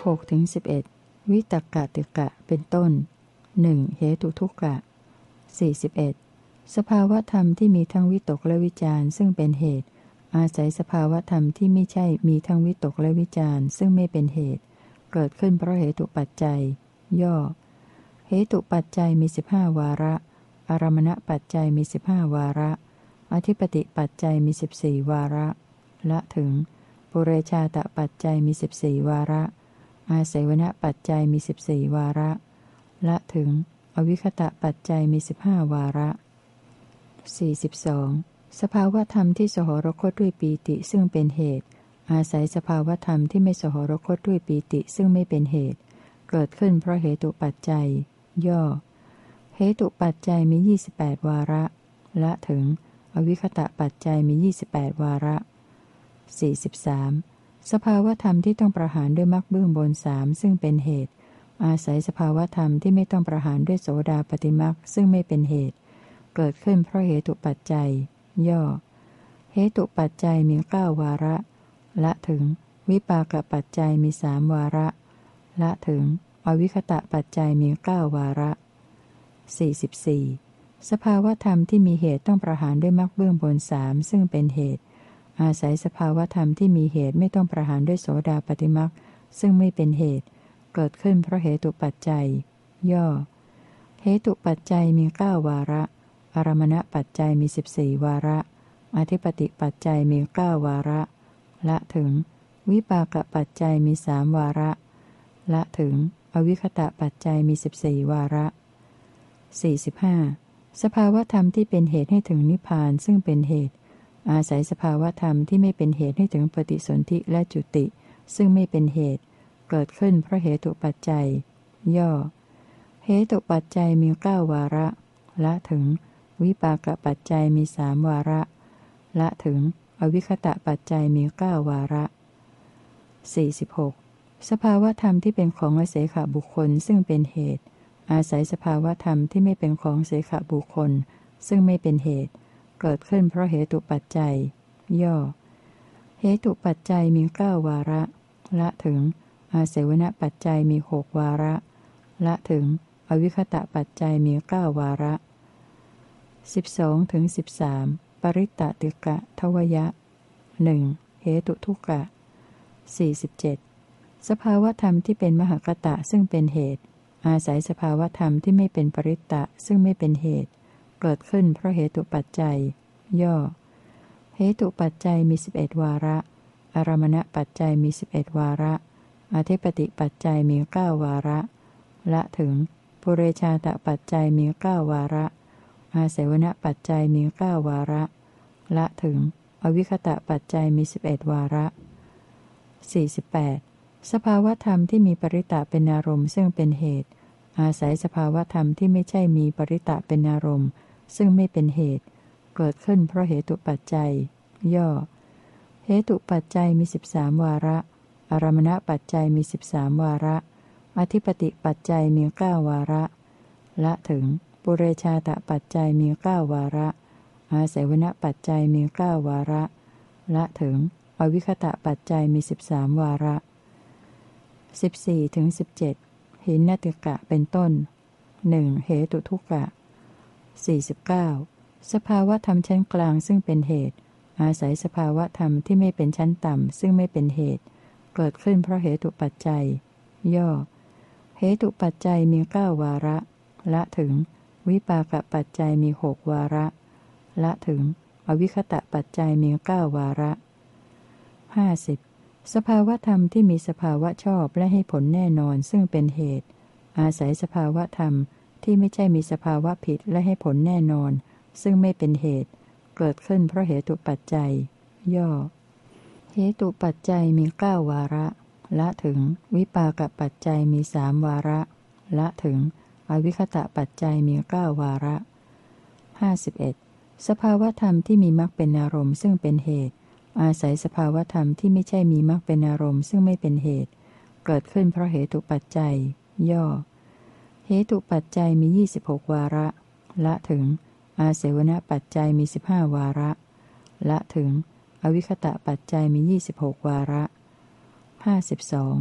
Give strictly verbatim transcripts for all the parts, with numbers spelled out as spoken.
หกถึงสิบเอ็ดวิตกติกะเป็นต้นหนึ่งเหตุทุกกะสี่สิบเอ็ดสภาวธรรมที่มีทั้งวิตกและวิจารณ์ซึ่งเป็นเหตุอาศัยสภาวธรรมที่ไม่ใช่มีทั้งวิตกและวิจารณ์ซึ่งไม่เป็นเหตุเกิดขึ้นเพราะเหตุปัจจัยย่อเหตุปัจจัยมีสิบห้าวาระอารมณปัจจัยมีสิบห้าวาระอธิปติปัจจัยมีสิบสี่วาระละถึงปุเรชาตปัจจัยมีสิบสี่วาระอาศัยวณปัจจัยมีสิบสี่วาระละถึงอวิคตะปัจจัยมีสิบห้าวาระสี่สิบสองสภาวธรรมที่สหรคตด้วยปีติซึ่งเป็นเหตุอาศัยสภาวธรรมที่ไม่สหรคตด้วยปีติซึ่งไม่เป็นเหตุเกิดขึ้นเพราะเหตุปัจจัยย่อเหตุปัจจัยมียี่สิบแปดวาระละถึงอวิคตะปัจจัยมียี่สิบแปดวาระสี่สิบสามสภาวธรรมที่ต้องประหารด้วยมรรคเบื้องบนสามซึ่งเป็นเหตุอาศัยสภาวธรรมที่ไม่ต้องประหารด้วยโสดาปัตติมรรคซึ่งไม่เป็นเหตุเกิดขึ้นเพราะเหตุปัจจัยย่อเหตุปัจจัยมีเก้าวาระละถึงวิปากปัจจัยมีสามวาระละถึงอวิคตะปัจจัยมีเก้าวาระสี่สิบสี่สภาวธรรมที่มีเหตุต้องประหารด้วยมรรคเบื้องบนสามซึ่งเป็นเหตุอาศัยสภาวธรรมที่มีเหตุไม่ต้องประหารด้วยโสดาปัตติมรรคซึ่งไม่เป็นเหตุเกิดขึ้นเพราะเหตุปัจจัยย่อเหตุปัจจัยมีเก้าวาระอารมณปัจจัยมีสิบสี่วาระอธิปติปัจจัยมีเก้าวาระละถึงวิปากปัจจัยมีสามวาระละถึงอวิคตะปัจจัยมีสิบสี่วาระสี่สิบห้าสภาวธรรมที่เป็นเหตุให้ถึงนิพพานซึ่งเป็นเหตุอาศัยสภาวธรรมที่ไม่เป็นเหตุให้ถึงปฏิสนธิและจุติซึ่งไม่เป็นเหตุเกิดขึ้นเพราะเหตุปัจจัยย่อเหตุปัจจัยมีเก้าวาระละถึงวิปากปัจจัยมีสามวาระละถึงอวิคตะปัจจัยมีเก้าวาระสี่สิบหกสภาวธรรมที่เป็นของอเสขบุคคลซึ่งเป็นเหตุอาศัยสภาวธรรมที่ไม่เป็นของเสขบุคคลซึ่งไม่เป็นเหตุเกิดขึ้นเพราะเหตุปัจจัยย่อเหตุปัจจัยมีเก้าวาระละถึงอาศัยวณปัจจัยมีหกวาระละถึงอวิคตะปัจจัยมีเก้าวาระสิบสองถึงสิบสามปริตตติกะทวยะหนึ่งเหตุทุกกะสี่สิบเจ็ดสภาวธรรมที่เป็นมหคตะซึ่งเป็นเหตุอาศัยสภาวธรรมที่ไม่เป็นปริตตะซึ่งไม่เป็นเหตุเกิดขึ้นเพราะเหตุปัจจัยย่อเหตุปัจจัยมีสิบเอ็ดวาระอารมณปัจจัยมีสิบเอ็ดวาระอธิปติปัจจัยมีเก้าวาระละถึงปุเรชาตปัจจัยมีเก้าวาระอาศัยวณปัจจัยมีเก้าวาระละถึงอวิคตะปัจจัยมีสิบเอ็ดวาระสี่สิบแปดสภาวธรรมที่มีปริตะเป็นอารมณ์ซึ่งเป็นเหตุอาศัยสภาวธรรมที่ไม่ใช่มีปริตะเป็นอารมณ์ซึ่งไม่เป็นเหตุเกิดขึ้นเพราะเหตุปัจจัยย่อเหตุปัจจัยมีสิบสามวาระอารมณปัจจัยมีสิบสามวาระอธิปติปัจจัยมีเก้าวาระละถึงปุเรชาตปัจจัยมีเก้าวาระอาศัยวณปัจจัยมีเก้าวาระละถึงอวิคตะปัจจัยมีสิบสามวาระสิบสี่ถึงสิบเจ็ดหินนติกะเป็นต้นหนึ่งเหตุทุกกะสี่สิบเก้าสภาวธรรมชั้นกลางซึ่งเป็นเหตุอาศัยสภาวธรรมที่ไม่เป็นชั้นต่ำซึ่งไม่เป็นเหตุเกิดขึ้นเพราะเหตุปัจจัยย่อเหตุปัจจัยมีเก้าวาระละถึงวิปากปัจจัยมีหกวาระละถึงอวิคตะปัจจัยมีเก้าวาระห้าสิบสภาวธรรมที่มีสภาวะชอบและให้ผลแน่นอนซึ่งเป็นเหตุอาศัยสภาวธรรมที่ไม่ใช่มีสภาวะผิดและให้ผลแน่นอนซึ่งไม่เป็นเหตุเกิดขึ้นเพราะเหตุปัจจัยย่อเหตุปัจจัยมีเก้าวาระละถึงวิปากปัจจัยมีสามวาระละถึงอวิคตะปัจจัยมีเก้าวาระห้าสิบเอ็ดสภาวธรรมที่มีมรรคเป็นอารมณ์ซึ่งเป็นเหตุอาศัยสภาวธรรมที่ไม่ใช่มีมรรคเป็นอารมณ์ซึ่งไม่เป็นเหตุเกิดขึ้นเพราะเหตุปัจจัยย่อเหตุปัจจัยมียี่สิบหกวาระละถึงอาศัยวณปัจจัยมีสิบห้าวาระละถึงอวิคตะปัจจัยมียี่สิบหกวาระห้าสิบสอง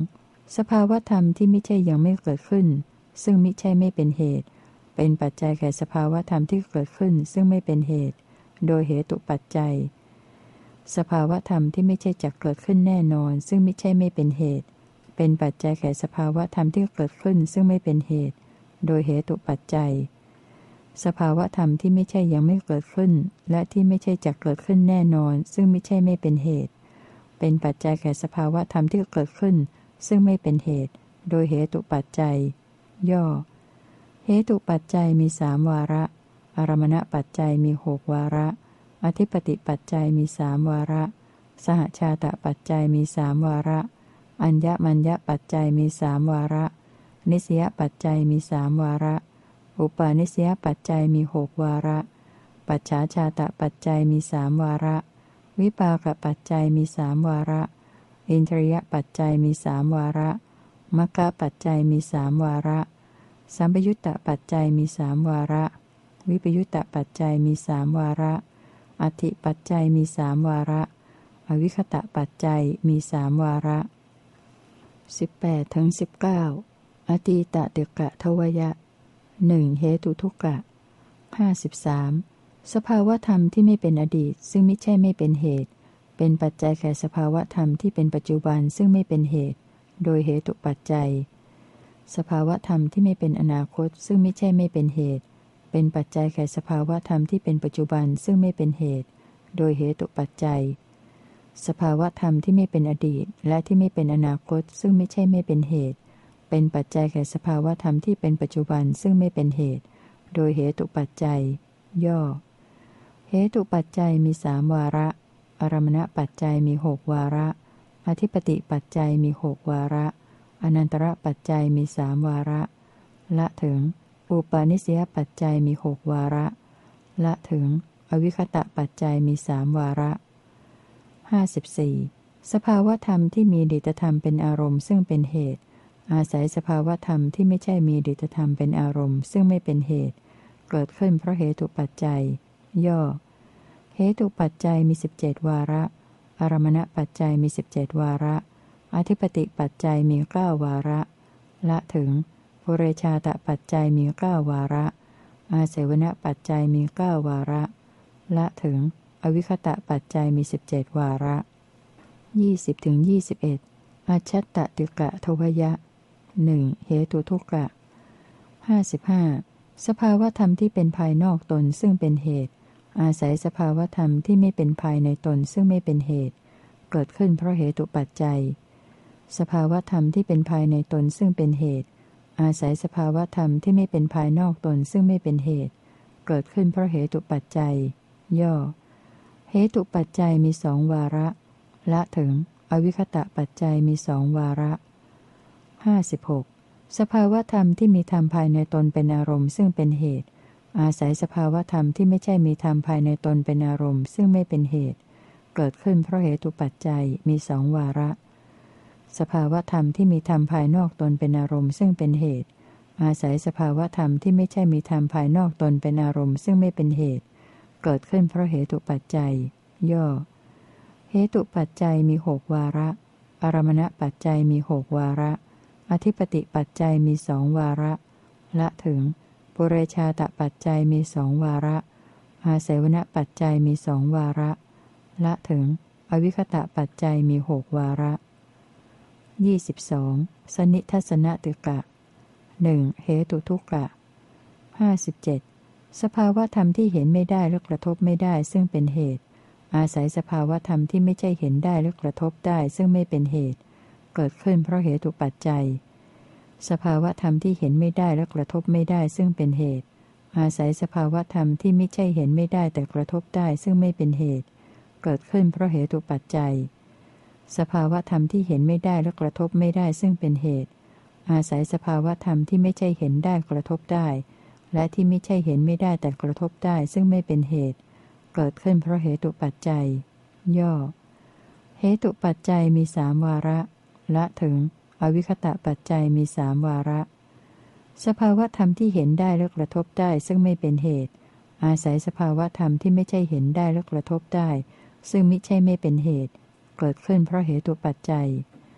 สภาวธรรมที่ไม่ใช่ยังไม่เกิดขึ้นซึ่งมิใช่ไม่เป็นเหตุเป็นปัจจัยแก่สภาวธรรมที่เกิดขึ้นซึ่งไม่เป็นเหตุโดยเหตุปัจจัยสภาวธรรมที่ไม่ใช่จักเกิดขึ้นแน่นอนซึ่งมิใช่ไม่เป็นเหตุเป็นปัจจัยแก่สภาวธรรมที่เกิดขึ้นซึ่งไม่เป็นเหตุโดยเหตุปัจจัยสภาวธรรมที่ไม่ใช่ยังไม่เกิดขึ้นและที่ไม่ใช่จักเกิดขึ้นแน่นอนซึ่งไม่ใช่ไม่เป็นเหตุเป็นปัจจัยแก่สภาวธรรมที่เกิดขึ้นซึ่งไม่เป็นเหตุโดยเหตุปัจจัยย่อเหตุปัจจัยมีสามวาระอารมณปัจจัยมีหกวาระอธิปติปัจจัยมีสามวาระสหชาตปัจจัยมีสามวาระอัญญมัญญปัจจัยมีสามวาระนิสยปัจจัยมีสามวาระอุปาณิสยปัจจัยมีหกวาระปัจฉาชาตปัจจัยมีสามวาระวิปากปัจจัยมีสามวาระอินทรียปัจจัยมีสามวาระมัคคะปัจจัยมีสามวาระสัมปยุตตปัจจัยมีสามวาระวิปยุตตปัจจัยมีสามวาระอธิปัจจัยมีสามวาระอวิคตะปัจจัยมีสามวาระสิบแปดถึงสิบเก้าอตีตติกะทวยะหนึ่งเหตุทุกกะห้าสิบสามสภาวธรรมที่ไม่เป็นอดีตซึ่งไม่ใช่ไม่เป็นเหตุเป็นปัจจัยแก่สภาวธรรมที่เป็นปัจจุบันซึ่งไม่เป็นเหตุโดยเหตุปัจจัยสภาวธรรมที่ไม่เป็นอนาคตซึ่งไม่ใช่ไม่เป็นเหตุเป็นปัจจัยแก่สภาวธรรมที่เป็นปัจจุบันซึ่งไม่เป็นเหตุโดยเหตุปัจจัยสภาวธรรมที่ไม่เป็นอดีตและที่ไม่เป็นอนาคตซึ่งไม่ใช่ไม่เป็นเหตุเป็นปัจจัยแก่สภาวธรรมที่เป็นปัจจุบันซึ่งไม่เป็นเหตุโดยเหตุปัจจัยย่อเหตุปัจจัยมีสามวาระอารมณปัจจัยมีหกวาระอธิปติปัจจัยมีหกวาระอนันตระปัจจัยมีสามวาระละถึงอุปาณิสยปัจจัยมีหกวาระละถึงอวิคตะปัจจัยมีสามวาระห้าสิบสี่สภาวธรรมที่มีดิตธรรมเป็นอารมณ์ซึ่งเป็นเหตุอาศัยสภาวธรรมที่ไม่ใช่มีดิตธรรมเป็นอารมณ์ซึ่งไม่เป็นเหตุเกิดขึ้นเพราะเหตุปัจจัยย่อเหตุปัจจัยมีสิบเจ็ดวาระอารมณปัจจัยมีสิบเจ็ดวาระอธิปติปัจจัยมีเก้าวาระละถึงปุเรชาตปัจจัยมีเก้าวาระอาเสวนปัจจัยมีเก้าวาระละถึงอวิคตะปัจจัยมีสิบเจ็ดวาระยี่สิบถึงยี่สิบเอ็ดอชัตตติกะทวยะหนึ่งเหตุทุกกะห้าสิบห้าสภาวธรรมที่เป็นภายนอกตนซึ่งเป็นเหตุอาศัยสภาวธรรมที่ไม่เป็นภายในตนซึ่งไม่เป็นเหตุเกิดขึ้นเพราะเหตุปัจจัยสภาวธรรมที่เป็นภายในตนซึ่งเป็นเหตุอาศัยสภาวธรรมที่ไม่เป็นภายนอกตนซึ่งไม่เป็นเหตุเกิดขึ้นเพราะเหตุปัจจัยย่อเหตุปัจจัยมีสองวาระละถึงอวิคตะปัจจัยมีสองวาระห้าสิบหกสภาวธรรมที่มีธรรมภายในตนเป็นอารมณ์ซึ่งเป็นเหตุอาศัยสภาวธรรมที่ไม่ใช่มีธรรมภายในตนเป็นอารมณ์ซึ่งไม่เป็นเหตุเกิดขึ้นเพราะเหตุปัจจัยมีสองวาระสภาวธรรมที่มีธรรมภายนอกตนเป็นอารมณ์ซึ่งเป็นเหตุอาศัยสภาวธรรมที่ไม่ใช่มีธรรมภายนอกตนเป็นอารมณ์ซึ่งไม่เป็นเหตุเกิดขึ้นเพราะเหตุปัจจัยย่อเหตุปัจจัยมีหกวาระอารมณปัจจัยมีหกวาระอธิปติปัจจัยมีสองวาระละถึงปุเรชาตปัจจัยมีสองวาระอาเสวนปัจจัยมีสองวาระละถึงอวิคตะปัจจัยมีหกวาระยี่สิบสองสนิทัศนติกะหนึ่งเหตุทุกกะห้าสิบเจ็ดสภาวธรรมที่เห็นไม่ได้และกระทบไม่ได้ซึ่งเป็นเหตุอาศัยสภาวธรรมที่ไม่ใช่เห็นได้และกระทบได้ซึ่งไม่เป็นเหตุเกิดขึ้นเพราะเหตุปัจจัยสภาวธรรมที่เห็นไม่ได้และกระทบไม่ได้ซึ่งเป็นเหตุอาศัยสภาวธรรมที่ไม่ใช่เห็นไม่ได้แต่กระทบได้ซึ่งไม่เป็นเหตุเกิดขึ้นเพราะเหตุปัจจัยสภาวธรรมที่เห็นไม่ได้และกระทบไม่ได้ซึ่งเป็นเหตุอาศัยสภาวธรรมที่ไม่ใช่เห็นได้กระทบได้และที่ไม่ใช่เห็นไม่ได้แต่กระทบได้ซึ่งไม่เป็นเหตุเกิดขึ้นเพราะเหตุปัจจัยย่อเหตุปัจจัยมีสามวาระละถึงอวิคตะปัจจัยมีสามวาระสภาวธรรมที่เห็นได้และกระทบได้ซึ่งไม่เป็นเหตุอาศัยสภาวธรรมที่ไม่ใช่เห็นได้และกระทบได้ซึ่งมิใช่ไม่เป็นเหตุเกิดขึ้นเพราะเหตุปัจจัย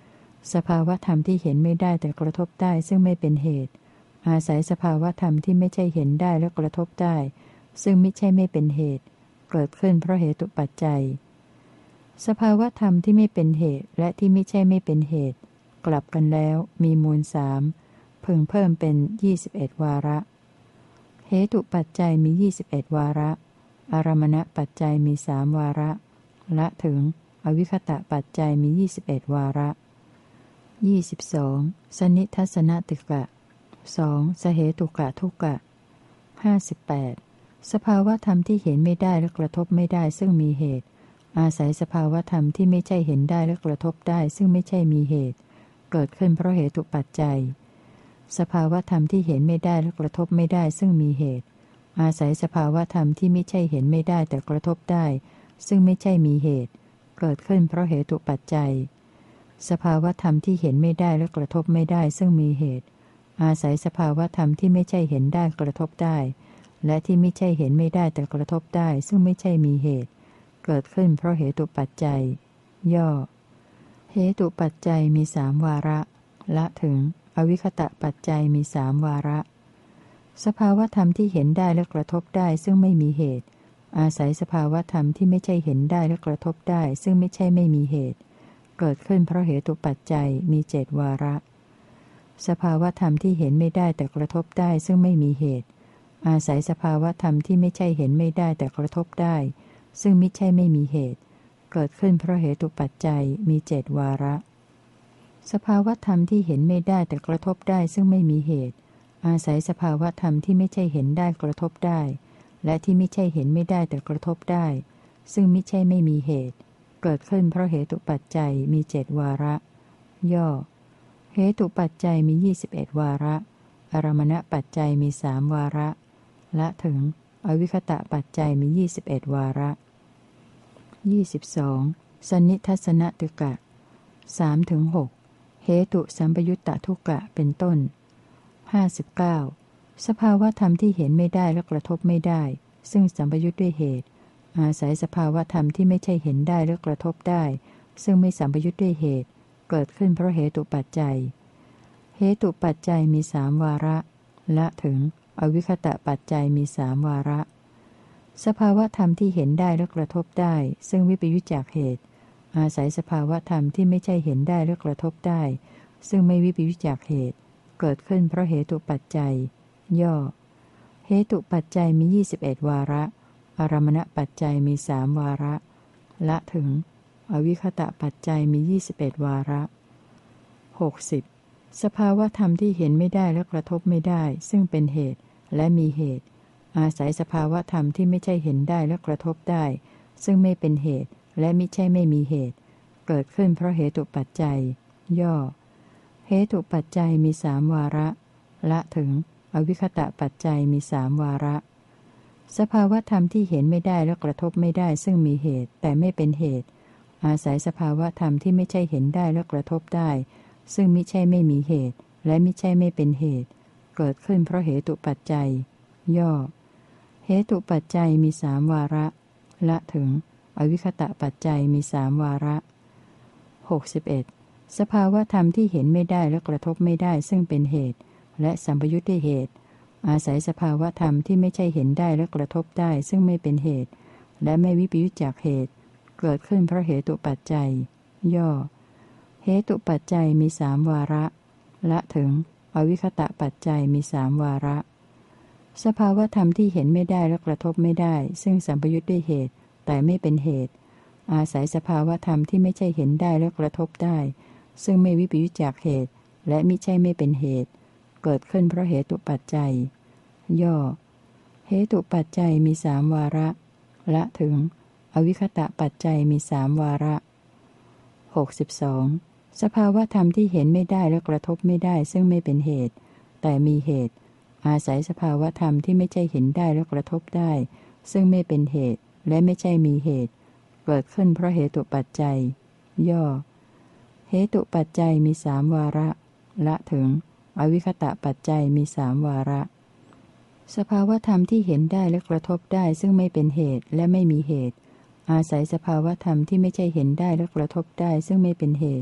สภาวธรรมที่เห็นไม่ได้แต่กระทบได้ซึ่งไม่เป็นเหตุอาศัยสภาวธรรมที่ไม่ใช่เห็นได้และกระทบได้ซึ่งไม่ใช่ไม่เป็นเหตุเกิดขึ้นเพราะเหตุปัจจัยสภาวธรรมที่ไม่เป็นเหตุและที่ไม่ใช่ไม่เป็นเหตุกลับกันแล้วมีมูลสามพึงเพิ่มเป็นยี่สิบเอ็ดวาระเหตุปัจจัยมียี่สิบเอ็ดวาระอารมณปัจจัยมีสามวาระละถึงอวิคตะปัจจัยมียี่สิบเอ็ดวาระยี่สิบสองสนิทัศนติกะสองสเหตุกะทุกะห้าสิบแปดสภาวธรรมที่เห็นไม่ได้และกระทบไม่ได้ซึ่งมีเหตุอาศัยสภาวธรรมที่ไม่ใช่เห็นได้และกระทบได้ซึ่งไม่ใช่มีเหตุเกิดขึ้นเพราะเหตุปัจจัยสภาวธรรมที่เห็นไม่ได้และกระทบไม่ได้ซึ่งมีเหตุอาศัยสภาวธรรมที่ไม่ใช่เห็นไม่ได้แต่กระทบได้ซึ่งไม่ใช่มีเหตุเกิดขึ้นเพราะเหตุปัจจัยสภาวธรรมที่เห็นไม่ได้และกระทบไม่ได้ซึ่งมีเหตุอาศัยสภาวธรรมที่ไม่ใช่เห็นได้กระทบได้และที่ไม่ใช่เห็นไม่ได้แต่กระทบได้ซึ่งไม่ใช่มีเหตุเกิดขึ้นเพราะเหตุปัจจัยย่อเหตุปัจจัยมีสามวาระละถึงอวิคตะปัจจัยมีสามวาระสภาวธรรมที่เห็นได้และกระทบได้ซึ่งไม่มีเหตุอาศัยสภาวธรรมที่ไม่ใช่เห็นได้และกระทบได้ซึ่งไม่ใช่ไม่มีเหตุเกิดขึ้นเพราะเหตุปัจจัยมีเจ็ดวาระสภาวธรรมที่เห็นไม่ได้แต่กระทบได้ซึ่งไม่มีเหตุอาศัยสภาวธรรมที่ไม่ใช่เห็นไม่ได้แต่กระทบได้ซึ่งไม่ใช่ไม่มีเหตุเกิดขึ้นเพราะเหตุปัจจัยมีเจ็ดวาระสภาวธรรมที่เห็นไม่ได้แต่กระทบได้ซึ่งไม่มีเหตุอาศัยสภาวธรรมที่ไม่ใช่เห็นได้กระทบได้และที่ไม่ใช่เห็นไม่ได้แต่กระทบได้ซึ่งไม่ใช่ไม่มีเหตุเกิดขึ้นเพราะเหตุปัจจัยมีเจ็ดวาระย่อเหตุปัจจัยมียี่สิบเอ็ดวาระอารมณปัจจัยมีสามวาระละถึงอวิคตะปัจจัยมียี่สิบเอ็ดวาระยี่สิบสองสนิทัศนติกะสามถึงหกเหตุสัมปยุตตทุกะเป็นต้นห้าสิบเก้าสภาวธรรมที่เห็นไม่ได้และกระทบไม่ได้ซึ่งสัมปยุตด้วยเหตุอาศัยสภาวธรรมที่ไม่ใช่เห็นได้และกระทบได้ซึ่งไม่สัมปยุตด้วยเหตุเกิดขึ้นเพราะเหตุปัจจัยเหตุปัจจัยมีสามวาระละถึงอวิคตะปัจจัยมีสามวาระสภาวธรรมที่เห็นได้และกระทบได้ซึ่งวิปยุจจากเหตุอาศัยสภาวธรรมที่ไม่ใช่เห็นได้และกระทบได้ซึ่งไม่วิปยุจจากเหตุเกิดขึ้นเพราะเหตุปัจจัยย่อเหตุปัจจัยมียี่สิบเอ็ดวาระอารมณปัจจัยมีสามวาระละถึงอวิคตะปัจจัยมียี่สิบเอ็ดวาระหกสิบสภาวธรรมที่เห็นไม่ได้และกระทบไม่ได้ซึ่งเป็นเหตุและมีเหตุอาศัยสภาวธรรมที่ไม่ใช่เห็นได้และกระทบได้ซึ่งไม่เป็นเหตุและมิใช่ไม่มีเหตุเกิดขึ้นเพราะเหตุปัจจัยย่อเหตุปัจจัยมีสามวาระละถึงอวิคตะปัจจัยมีสามวาระสภาวธรรมที่เห็นไม่ได้และกระทบไม่ได้ซึ่งมีเหตุแต่ไม่เป็นเหตุอาศัยสภาวธรรมที่ไม่ใช่เห็นได้และกระทบได้ซึ่งมิใช่ไม่มีเหตุและมิใช่ไม่เป็นเหตุเกิดขึ้นเพราะเหตุปัจจัยย่อเหตุปัจจัยมีสามวาระละถึงอวิคตะปัจจัยมีสามวาระหกสิบเอ็ดสภาวธรรมที่เห็นไม่ได้และกระทบไม่ได้ซึ่งเป็นเหตุและสัมปยุตด้วยเหตุอาศัยสภาวธรรมที่ไม่ใช่เห็นได้และกระทบได้ซึ่งไม่เป็นเหตุและไม่วิปยุจจากเหตุเกิดขึ้นเพราะเหตุปัจจัยย่อเหตุปัจจัยมีสามวาระละถึงอวิคตะปัจจัยมีสามวาระสภาวธรรมที่เห็นไม่ได้และกระทบไม่ได้ซึ่งสัมปยุตด้วยเหตุแต่ไม่เป็นเหตุอาศัยสภาวธรรมที่ไม่ใช่เห็นได้และกระทบได้ซึ่งไม่วิปยุจจากเหตุและมิใช่ไม่เป็นเหตุเกิดขึ้นเพราะเหตุปัจจัยย่อเหตุปัจจัยมีสามวาระละถึงอวิคตะปัจจัยมีสามวาระหกสิบสองสภาวธรรมที่เห็นไม่ได้และกระทบไม่ได้ซึ่งไม่เป็นเหตุแต่มีเหตุอาศัยสภาวธรรมที่ไม่ใช่เห็นได้และกระทบได้ซึ่งไม่เป็นเหตุและไม่ใช่มีเหตุเกิดขึ้นเพราะเหตุปัจจัยย่อเหตุปัจจัยมีสามวาระละถึงอวิคตะปัจจัยมีสามวาระสภาวธรรมที่เห็นได้และกระทบได้ซึ่งไม่เป็นเหตุและไม่มีเหตุอาศัยสภาวธรรมที่ไม่ใช่เห็นได้และกระทบได้ซึ่งไม่เป็นเหตุ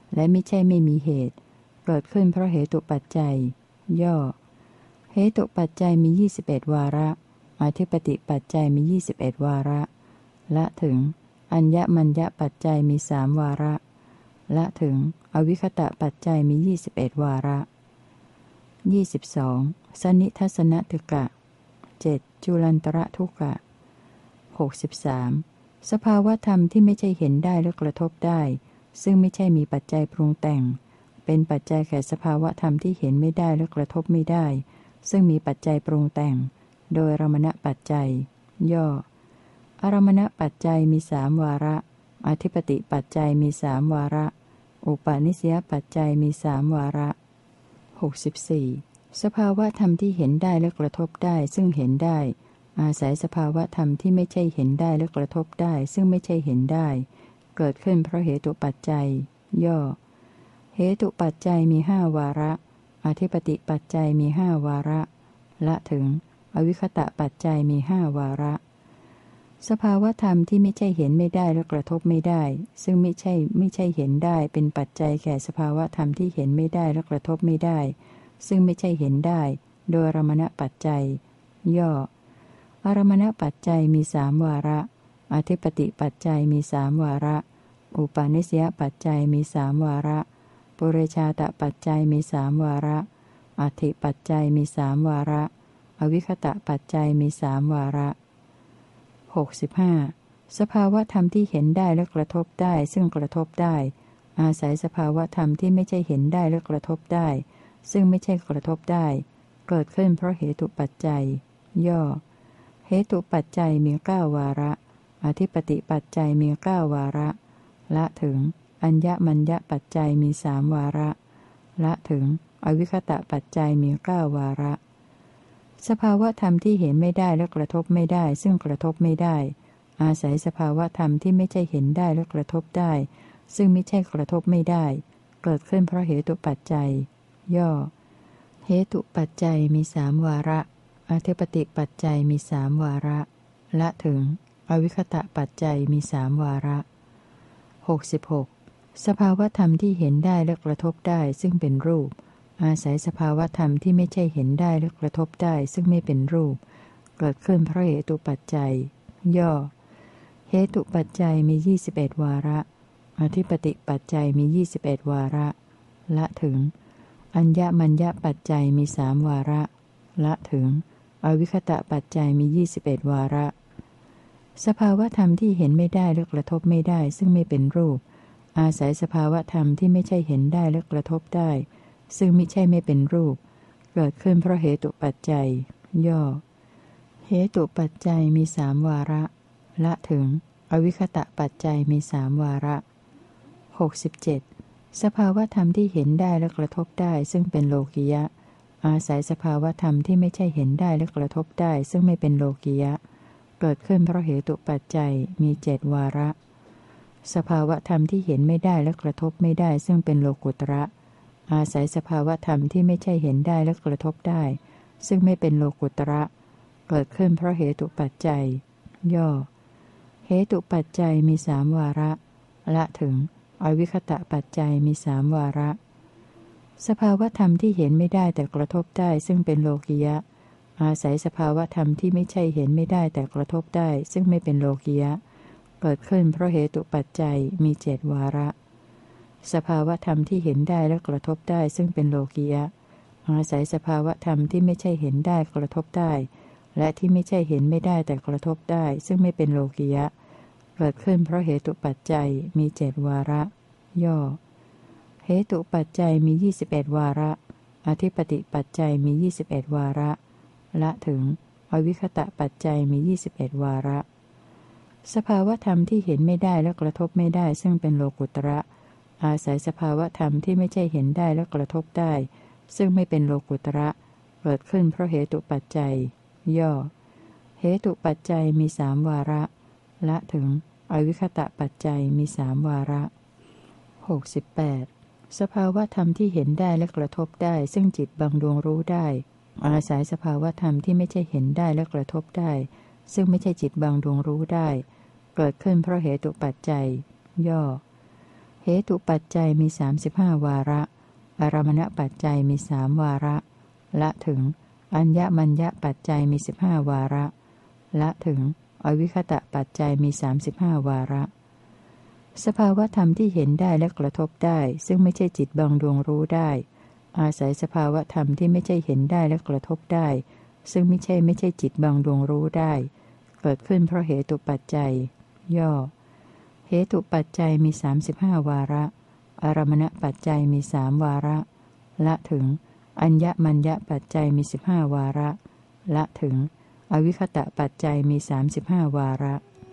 และมิใช่ไม่มีเหตุเกิดขึ้นเพราะเหตุปัจจัยย่อเหตุปัจจัยมียี่สิบเอ็ดวาระอธิปติปัจจัยมียี่สิบเอ็ดวาระละถึงอัญญมัญญปัจจัยมีสามวาระละถึงอวิคตะปัจจัยมียี่สิบเอ็ดวาระยี่สิบสองสนิทัศนทึกะเจ็ดจุลันตระทุกะหกสิบสามสภาวธรรมที่ไม่ใช่เห็นได้และกระทบได้ซึ่งไม่ใช่มีปัจจัยปรุงแต่งเป็นปัจจัยแก่สภาวธรรมที่เห็นไม่ได้และกระทบไม่ได้ซึ่งมีปัจจัยปรุงแต่งโดยอารมณปัจจัยย่ออารมณปัจจัยมีสามวาระอธิปติปัจจัยมีสามวาระอุปาณิสยปัจจัยมีสามวาระหกสิบสี่สภาวธรรมที่เห็นได้และกระทบได้ซึ่งเห็นได้อาศัยสภาวธรรมที่ไม่ใช่เห็นได้และกระทบได้ซึ่งไม่ใช่เห็นได้เกิดขึ้นเพราะเหตุปัจจัยย่อเหตุปัจจัยมีห้าวาระอธิปติปัจจัยมีห้าวาระละถึงอวิคตะปัจจัยมีห้าวาระสภาวธรรมที่ไม่ใช่เห็นไม่ได้และกระทบไม่ได้ซึ่งไม่ใช่ไม่ใช่เห็นได้เป็นปัจจัยแก่สภาวธรรมที่เห็นไม่ได้และกระทบไม่ได้ซึ่งไม่ใช่เห็นได้โดยอารมณปัจจัยย่ออารมณปัจจัยมีสามวาระอธิปติปัจจัยมีสามวาระอุปาณิสยปัจจัยมีสามวาระปุเรชาตปัจจัยมีสามวาระอธิปัจจัยมีสามวาระอวิคตะปัจจัยมีสามวาระหกสิบห้าสภาวธรรมที่เห็นได้และกระทบได้ซึ่งกระทบได้อาศัยสภาวธรรมที่ไม่ใช่เห็นได้และกระทบได้ซึ่งไม่ใช่กระทบได้เกิดขึ้นเพราะเหตุปัจจัยย่อเหตุปัจจัยมีเก้าวาระอธิปติปัจจัยมีเก้าวาระละถึงอัญญมัญญปัจจัยมีสามวาระละถึงอวิคตะปัจจัยมีเก้าวาระสภาวธรรมที่เห็นไม่ได้และกระทบไม่ได้ซึ่งกระทบไม่ได้อาศัยสภาวธรรมที่ไม่ใช่เห็นได้และกระทบได้ซึ่งไม่ใช่กระทบไม่ได้เกิดขึ้นเพราะเหตุปัจจัยย่อเหตุปัจจัยมีสามวาระอธิปติปัจจัยมีสามวาระละถึงอวิคตะปัจจัยมีสามวาระหกสิบหกสภาวธรรมที่เห็นได้และกระทบได้ซึ่งเป็นรูปอาศัยสภาวธรรมที่ไม่ใช่เห็นได้และกระทบได้ซึ่งไม่เป็นรูปเกิดขึ้นเพราะเหตุปัจจัยย่อเหตุปัจจัยมียี่สิบเอ็ดวาระอธิปติปัจจัยมียี่สิบเอ็ดวาระละถึงอัญญมัญญปัจจัยมีสามวาระละถึงอวิคตะปัจจัยมียี่สิบเอ็ดวาระสภาวธรรมที่เห็นไม่ได้และกระทบไม่ได้ซึ่งไม่เป็นรูปอาศัยสภาวธรรมที่ไม่ใช่เห็นได้และกระทบได้ซึ่งมิใช่ไม่เป็นรูปเกิดขึ้นเพราะเหตุปัจจัยย่อเหตุปัจจัยมีสามวาระละถึงอวิคตะปัจจัยมีสามวาระหกสิบเจ็ดสภาวธรรมที่เห็นได้และกระทบได้ซึ่งเป็นโลกิยะอาศัยสภาวธรรมที่ไม่ใช่เห็นได้และกระทบได้ซึ่งไม่เป็นโลกิยะเกิดขึ้นเพราะเหตุปัจจัยมีเจ็ดวาระสภาวธรรมที่เห็นไม่ได้และกระทบไม่ได้ซึ่งเป็นโลกุตระอาศัยสภาวธรรมที่ไม่ใช่เห็นได้และกระทบได้ซึ่งไม่เป็นโลกุตระเกิดขึ้นเพราะเหตุปัจจัยย่อเหตุปัจจัยมีสามวาระละถึงอวิคตะปัจจัยมีสามวาระสภาวธรรมที่เห็นไม่ได้แต่กระทบได้ซึ่งเป็นโลกิยะอาศัยสภาวธรรมที่ไม่ใช่เห็นไม่ได้แต่กระทบได้ซึ่งไม่เป็นโลกิยะเกิดขึ้นเพราะเหตุปัจจัยมีเจ็ดวาระสภาวธรรมที่เห็นได้และกระทบได้ซึ่งเป็นโลกิยะอาศัยสภาวธรรมที่ไม่ใช่เห็นได้กระทบได้และที่ไม่ใช่เห็นไม่ได้แต่กระทบได้ซึ่งไม่เป็นโลกิยะเกิดขึ้นเพราะเหตุปัจจัยมีเจ็ดวาระย่อเหตุปัจจัยมียี่สิบเอ็ดวาระอธิปติปัจจัยมียี่สิบเอ็ดวาระละถึงอวิคตะปัจจัยมียี่สิบเอ็ดวาระสภาวธรรมที่เห็นไม่ได้และกระทบไม่ได้ซึ่งเป็นโลกุตระอาศัยสภาวธรรมที่ไม่ใช่เห็นได้และกระทบได้ซึ่งไม่เป็นโลกุตระเกิดขึ้นเพราะเหตุปัจจัยย่อเหตุปัจจัยมีสามวาระละถึงอวิคตะปัจจัยมีสามวาระหกสิบแปดสภาวธรรมที่เห็นได้และกระทบได้ซึ่งจิตบางดวงรู้ได้อาศัยสภาวธรรมที่ไม่ใช่เห็นได้และกระทบได้ซึ่งไม่ใช่จิตบางดวงรู้ได้เกิดขึ้นเพราะเหตุปัจจัยย่อเหเหตุปัจจัยมีสามสิบห้าวาระอารมณปัจจัยมีสามวาระละถึงอัญญมัญญปัจจัยมีสิบห้าวาระละถึงอวิคตะปัจจัยมีสามสิบห้าวาระสภาวธรรมที่เห็นได้และกระทบได้ซึ่งไม่ใช่จิตบังดวงรู้ได้อาศัยสภาวธรรมที่ไม่ใช่เห็นได้และกระทบได้ซึ่งไม่ใช่ไม่ใช่จิตบังดวงรู้ได้เกิดขึ้นเพราะเหตุปัจจัยย่อเหตุปัจจัยมีสามสิบห้าวาระอารมณปัจจัยมีสามวาระละถึงอัญญมัญญปัจจัยมีสิบห้าวาระละถึงอวิคตะปัจจัยมีสามสิบห้าวาระ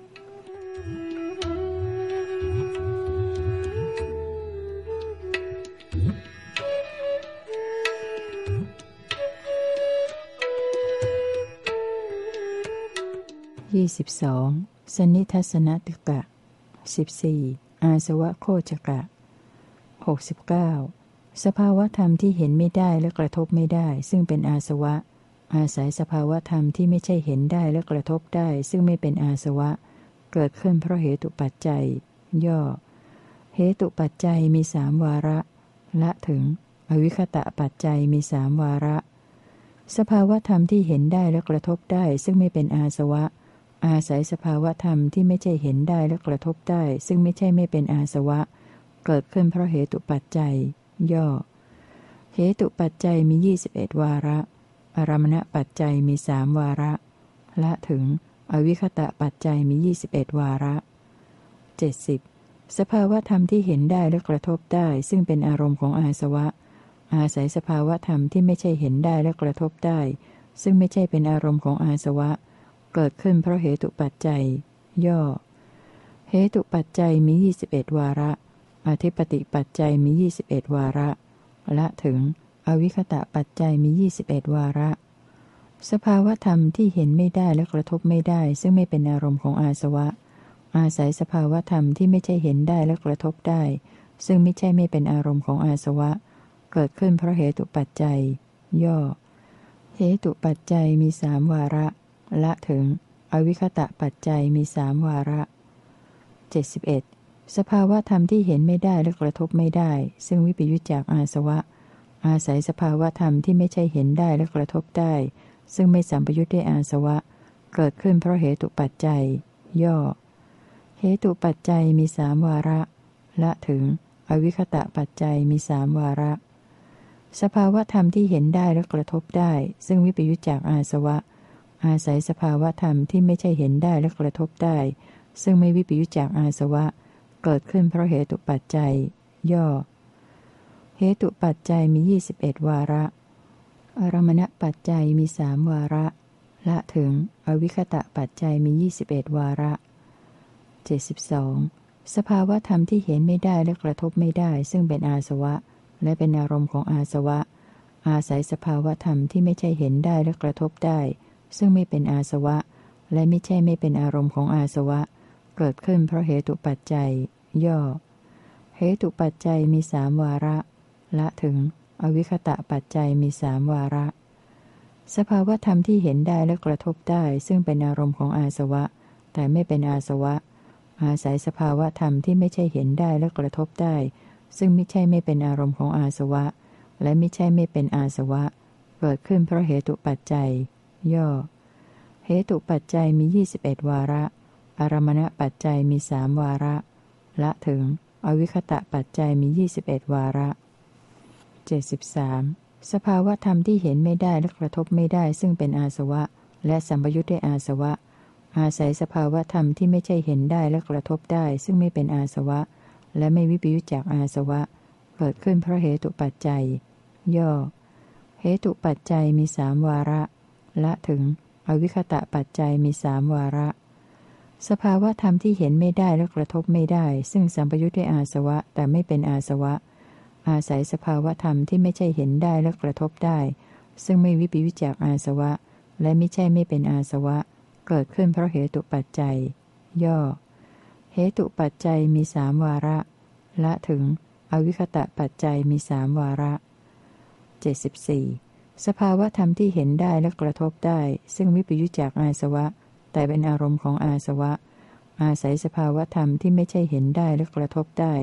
ยี่สิบสองสนิทัศนติกะสิบสี่อาสวะโคจกะหกสิบเก้าสภาวธรรมที่เห็นไม่ได้และกระทบไม่ได้ซึ่งเป็นอาสวะอาศัยสภาวธรรมที่ไม่ใช่เห็นได้และกระทบได้ซึ่งไม่เป็นอาสวะเกิดขึ้นเพราะเหตุปัจจัยย่อเหตุปัจจัยมีสามวาระละถึงอวิคตะปัจจัยมีสามวาระสภาวธรรมที่เห็นได้และกระทบได้ซึ่งไม่เป็นอาสวะอาศัยสภาวธรรมที่ไม่ใช่เห็นได้และกระทบได้ซึ่งไม่ใช่ไม่เป็นอาสวะเกิดขึ้นเพราะเหตุปัจจัยย่อเหตุปัจจัยมียี่สิบเอ็ดวาระอารมณปัจจัยมีสามวาระละถึงอวิคตะปัจจัยมียี่สิบเอ็ดวาระเจ็ดสิบสภาวธรรมที่เห็นได้และกระทบได้ซึ่งเป็นอารมณ์ของอาสวะอาศัยสภาวธรรมที่ไม่ใช่เห็นได้และกระทบได้ซึ่งไม่ใช่เป็นอารมณ์ของอาสวะเกิดขึ้นเพราะเหตุปัจจัยย่อเหตุปัจจัยมียี่สิบเอ็ดวาระอธิปติปัจจัยมียี่สิบเอ็ดวาระละถึงอวิคตะปัจจัยมียี่สิบเอ็ดวาระสภาวธรรมที่เห็นไม่ได้และกระทบไม่ได้ซึ่งไม่เป็นอารมณ์ของอาสวะอาศัยสภาวธรรมที่ไม่ใช่เห็นได้และกระทบได้ซึ่งไม่ใช่ไม่เป็นอารมณ์ของอาสวะเกิดขึ้นเพราะเหตุปัจจัยย่อเหตุปัจจัยมีสามวาระละถึงอวิคตะปัจจัยมีสามวาระเจ็ดสิบเอ็ดสภาวธรรมที่เห็นไม่ได้และกระทบไม่ได้ซึ่งวิปยุจจากอาสวะอาศัยสภาวธรรมที่ไม่ใช่เห็นได้และกระทบได้ซึ่งไม่สัมปยุจด้วยอาสวะเกิดขึ้นเพราะเหตุปัจจัยย่อเหตุปัจจัยมีสามวาระละถึงอวิคตะปัจจัยมีสามวาระสภาวธรรมที่เห็นได้และกระทบได้ซึ่งวิปยุจจากอาสวะอาศัยสภาวธรรมที่ไม่ใช่เห็นได้และกระทบได้ซึ่งไม่วิปยุจจากอาสวะเกิดขึ้นเพราะเหตุปัจจัยย่อเหตุปัจจัยมียี่สิบเอ็ดวาระอารมณปัจจัยมีสามวาระละถึงอวิคตะปัจจัยมียี่สิบเอ็ดวาระเจ็ดสิบสองสภาวธรรมที่เห็นไม่ได้และกระทบไม่ได้ซึ่งเป็นอาสวะและเป็นอารมณ์ของอาสวะอาศัยสภาวธรรมที่ไม่ใช่เห็นได้และกระทบได้ซึ่งไม่เป็นอาสวะและไม่ใช่ไม่เป็นอารมณ์ของอาสวะเกิดขึ้นเพราะเหตุปัจจัยย่อเหตุปัจจัยมีสามวาระละถึงอวิคตะปัจจัยมีสามวาระสภาวธรรมที่เห็นได้และกระทบได้ซึ่งเป็นอารมณ์ของอาสวะแต่ไม่เป็นอาสวะอาศัยสภาวธรรมที่ไม่ใช่เห็นได้และกระทบได้ซึ่งไม่ใช่ไม่เป็นอารมณ์ของอาสวะและไม่ใช่ไม่เป็นอาสวะเกิดขึ้นเพราะเหตุปัจจัยย่อเหตุปัจจัยมียี่สิบเอ็ดวาระอารมณปัจจัยมีสามวาระละถึงอวิคตะปัจจัยมียี่สิบเอ็ดวาระเจ็ดสิบสามสภาวธรรมที่เห็นไม่ได้และกระทบไม่ได้ซึ่งเป็นอาสวะและสัมปยุทธ์ด้วยอาสวะอาศัยสภาวธรรมที่ไม่ใช่เห็นได้และกระทบได้ซึ่งไม่เป็นอาสวะและไม่วิปยุจจากอาสวะเกิดขึ้นเพราะเหตุปัจจัยย่อเหตุปัจจัยมีสามวาระละถึงอวิคตะปัจจัยมีสามวาระสภาวธรรมที่เห็นไม่ได้และกระทบไม่ได้ซึ่งสัมปยุทธ์ด้วยอาสวะแต่ไม่เป็นอาสวะอาศัยสภาวธรรมที่ไม่ใช่เห็นได้และกระทบได้ซึ่งไม่วิปยุจจากอาสวะและไม่ใช่ไม่เป็นอาสวะเกิดขึ้นเพราะเหตุปัจจัยย่อเหตุปัจจัยมีสามวาระละถึงอวิคตะปัจจัยมีสามวาระเจ็ดสิบสี่สภาวธรรมที่เห็นได้และกระทบได้ซึ่งวิปยุจจากอาสวะแต่เป็นอารมณ์ของอาสวะอาศัยสภาวธรรมที่ไม่ใช่เห็นได้และกระทบได้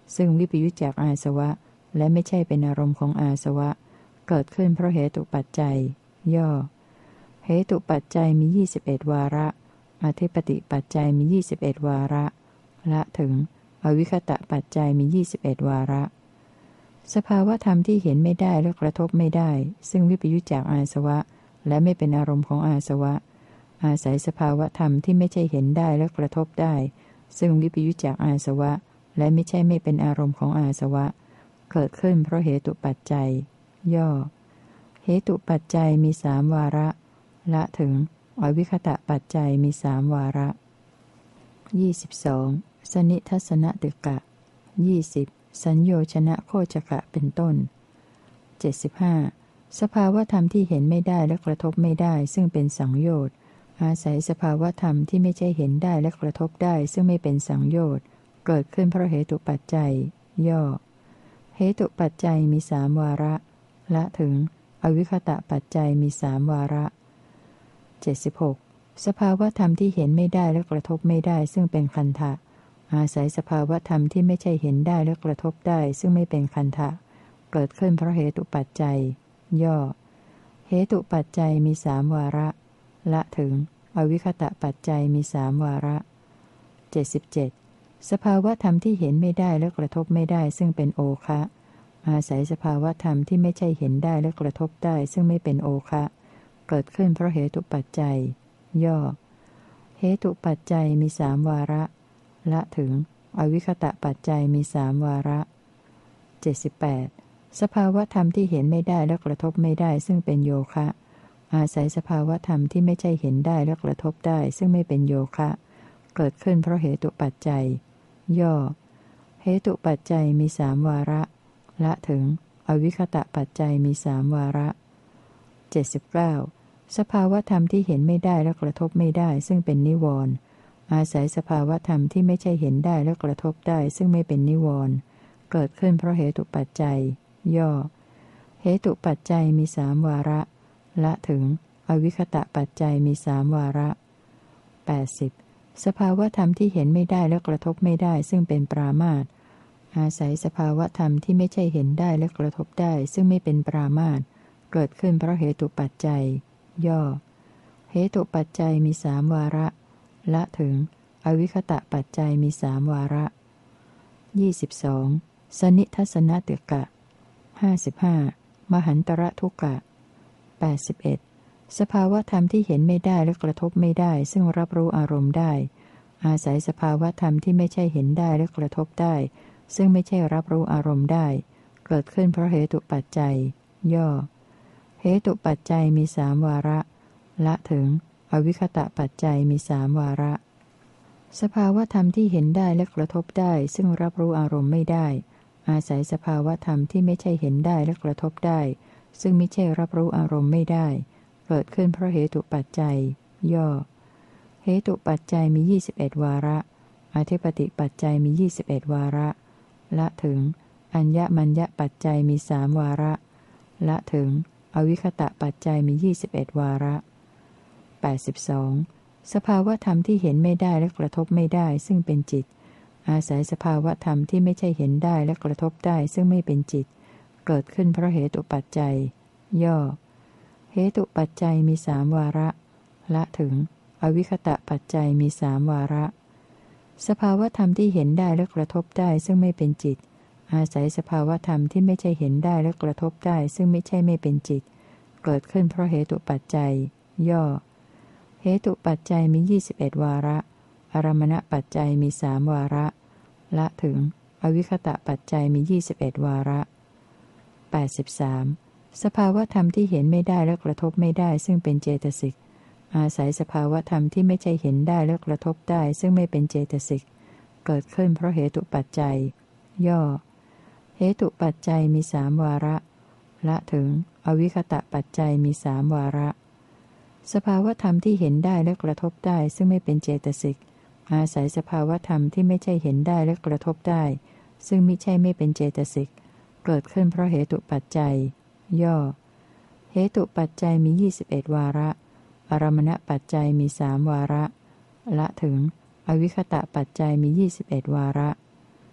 ซึ่งวิปยุจจากอาสวะและไม่ใช่เป็นอารมณ์ของอาสวะเกิดขึ้นเพราะเหตุปัจจัยย่อเหตุปัจจัยมียี่สิบเอ็ดวาระอธิปติปัจจัยมียี่สิบเอ็ดวาระละถึงอวิคตะปัจจัยมียี่สิบเอ็ดวาระสภาวธรรมที่เห็นไม่ได้และกระทบไม่ได้ซึ่งวิปยุจจากอาสวะและไม่เป็นอารมณ์ของอาสวะอาศัยสภาวธรรมที่ไม่ใช่เห็นได้และกระทบได้ซึ่งวิปยุจจากอาสวะและไม่ใช่ไม่เป็นอารมณ์ของอาสวะเกิดขึ้นเพราะเหตุปัจจัยย่อเหตุปัจจัยมีสามวาระละถึงอวิคตะปัจจัยมีสามวาระยี่สิบสองสนิทัศนตึกะยี่สิบสัญโยชนะโคจกะเป็นต้นเจ็ดสิบห้าสภาวธรรมที่เห็นไม่ได้และกระทบไม่ได้ซึ่งเป็นสังโยชน์อาศัยสภาวธรรมที่ไม่ใช่เห็นได้และกระทบได้ซึ่งไม่เป็นสังโยชน์เกิดขึ้นเพราะเหตุปัจจัยย่อเหตุปัจจัยมีสามวาระละถึงอวิคตะปัจจัยมีสามวาระเจ็ดสิบหกสภาวธรรมที่เห็นไม่ได้และกระทบไม่ได้ซึ่งเป็นคันธะอาศัยสภาวธรรมที่ไม่ใช่เห็นได้และกระทบได้ซึ่งไม่เป็นคันธะเกิดขึ้นเพราะเหตุปัจจัยย่อเหตุปัจจัยมีสามวาระละถึงอวิคตะปัจจัยมีสามวาระเจ็ดสิบเจ็ดสภาวธรรมที่เห็นไม่ได้และกระทบไม่ได้ซึ่งเป็นโอคะอาศัยสภาวธรรมที่ไม่ใช่เห็นได้และกระทบได้ซึ่งไม่เป็นโอคะเกิดขึ้นเพราะเหตุปัจจัยย่อเหตุปัจจัยมีสามวาระละถึงอวิคตะปัจจัยมีสามวาระเจ็ดสิบแปดสภาวธรรมที่เห็นไม่ได้และกระทบไม่ได้ซึ่งเป็นโยคะอาศัยสภาวธรรมที่ไม่ใช่เห็นได้และกระทบได้ซึ่งไม่เป็นโยคะเกิดขึ้นเพราะเหตุปัจจัยย่อเหตุปัจจัยมีสามวาระละถึงอวิคตะปัจจัยมีสามวาระเจ็ดสิบเก้าสภาวธรรมที่เห็นไม่ได้และกระทบไม่ได้ซึ่งเป็นนิวรณ์อาศัยสภาวธรรมที่ไม่ใช่เห็นได้และกระทบได้ซึ่งไม่เป็นนิวรณ์เกิดขึ้นเพราะเหตุปัจจัยย่อเหตุปัจจัยมีสามวาระละถึงอวิคตะปัจจัยมีสามวาระแปดสิบสภาวธรรมที่เห็นไม่ได้และกระทบไม่ได้ซึ่งเป็นปรามาสอาศัยสภาวธรรมที่ไม่ใช่เห็นได้และกระทบได้ซึ่งไม่เป็นปรามาสเกิดขึ้นเพราะเหตุปัจจัยย่อเหตุปัจจัยมีสามวาระละถึงอวิคตะปัจจัยมีสามวาระยี่สิบสองสนิทัศนตึกะห้าสิบห้ามหันตระทุกะแปดสิบเอ็ดสภาวธรรมที่เห็นไม่ได้และกระทบไม่ได้ซึ่งรับรู้อารมณ์ได้อาศัยสภาวธรรมที่ไม่ใช่เห็นได้และกระทบได้ซึ่งไม่ใช่รับรู้อารมณ์ได้เกิดขึ้นเพราะเหตุปัจจัยย่อเหตุปัจจัยมีสามวาระละถึงอวิคตะปัจจัยมีสามวาระสภาวธรรมที่เห็นได้และกระทบได้ซึ่งรับรู้อารมณ์ไม่ได้อาศัยสภาวธรรมที่ไม่ใช่เห็นได้และกระทบได้ซึ่งไม่ใช่รับรู้อารมณ์ไม่ได้เกิดขึ้นเพราะเหตุปัจจัยย่อเหตุปัจจัยมียี่สิบเอ็ดวาระอธิปติปัจจัยมียี่สิบเอ็ดวาระละถึงอัญญมัญญปัจจัยมีสามวาระละถึงอวิคตะปัจจัยมียี่สิบเอ็ดวาระแปดสิบสองสภาวธรรมที่เห็นไม่ได้และกระทบไม่ได้ซึ่งเป็นจิตอาศัยสภาวธรรมที่ไม่ใช่เห็นได้และกระทบได้ซึ่งไม่เป็นจิตเกิดขึ้นเพราะเหตุปัจจัยย่อเหตุปัจจัยมีสามวาระละถึงอวิคตะปัจจัยมีสามวาระสภาวธรรมที่เห็นได้และกระทบได้ซึ่งไม่เป็นจิตอาศัยสภาวธรรมที่ไม่ใช่เห็นได้และกระทบได้ซึ่งไม่ใช่ไม่เป็นจิตเกิดขึ้นเพราะเหตุปัจจัยย่อเหตุปัจจัยมียี่สิบเอ็ดวาระอารมณปัจจัยมีสามวาระละถึงอวิคตะปัจจัยมียี่สิบเอ็ดวาระแปดสิบสามสภาวธรรมที่เห็นไม่ได้และกระทบไม่ได้ซึ่งเป็นเจตสิกอาศัยสภาวธรรมที่ไม่ใช่เห็นได้และกระทบได้ซึ่งไม่เป็นเจตสิกเกิดขึ้นเพราะเหตุปัจจัยย่อเหตุปัจจัยมีสามวาระละถึงอวิคตะปัจจัยมีสามวาระสภาวธรรมที่เห็นได้และกระทบได้ซึ่งไม่เป็นเจตสิกอาศัยสภาวธรรมที่ไม่ใช่เห็นได้และกระทบได้ซึ่งมิใช่ไม่เป็นเจตสิกเกิดขึ้นเพราะเหตุปัจจัยย่อเหตุปัจจัยมียี่สิบเอ็ดวาระอารมณปัจจัยมีสามวาระละถึงอวิคตะปัจจัยมียี่สิบเอ็ดวาระ